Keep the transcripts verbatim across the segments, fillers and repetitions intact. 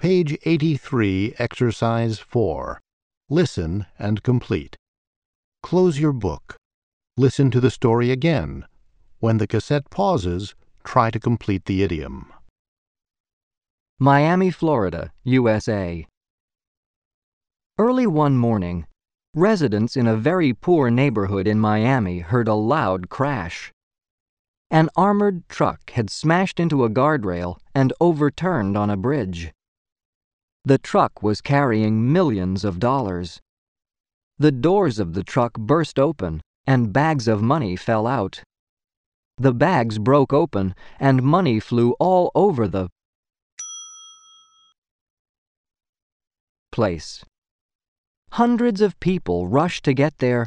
Page eighty-three, Exercise four. Listen and complete. Close your book. Listen to the story again. When the cassette pauses, try to complete the idiom. Miami, Florida, U S A. Early one morning, residents in a very poor neighborhood in Miami heard a loud crash. An armored truck had smashed into a guardrail and overturned on a bridge. The truck was carrying millions of dollars. The doors of the truck burst open and bags of money fell out. The bags broke open and money flew all over the place. Hundreds of people rushed to get their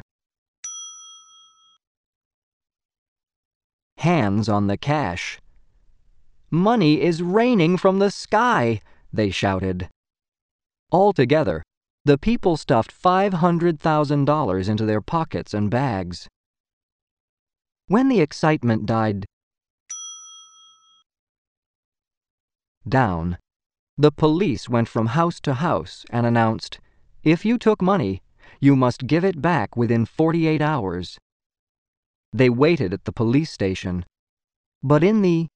hands on the cash. "Money is raining from the sky," they shouted. Altogether, the people stuffed five hundred thousand dollars into their pockets and bags. When the excitement died down, the police went from house to house and announced, "If you took money, you must give it back within forty-eight hours." They waited at the police station, but in the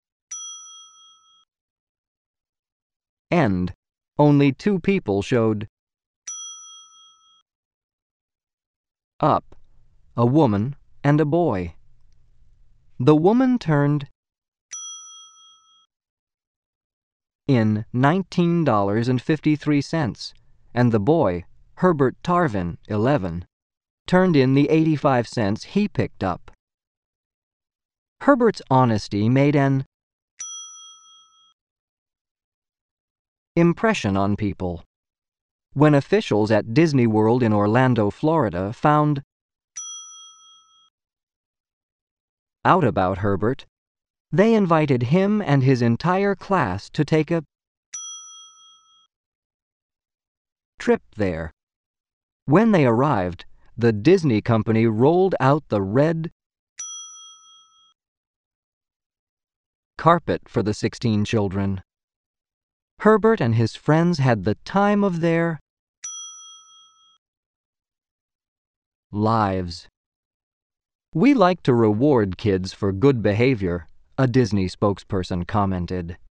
end, only two people showed up, a woman and a boy. The woman turned in nineteen dollars and fifty-three cents, and the boy, Herbert Tarvin, eleven, turned in the eighty-five cents he picked up. Herbert's honesty made an impression on people. When officials at Disney World in Orlando, Florida, found out about Herbert, they invited him and his entire class to take a trip there. When they arrived, the Disney company rolled out the red carpet for the sixteen children. Herbert and his friends had the time of their lives. "We like to reward kids for good behavior," a Disney spokesperson commented.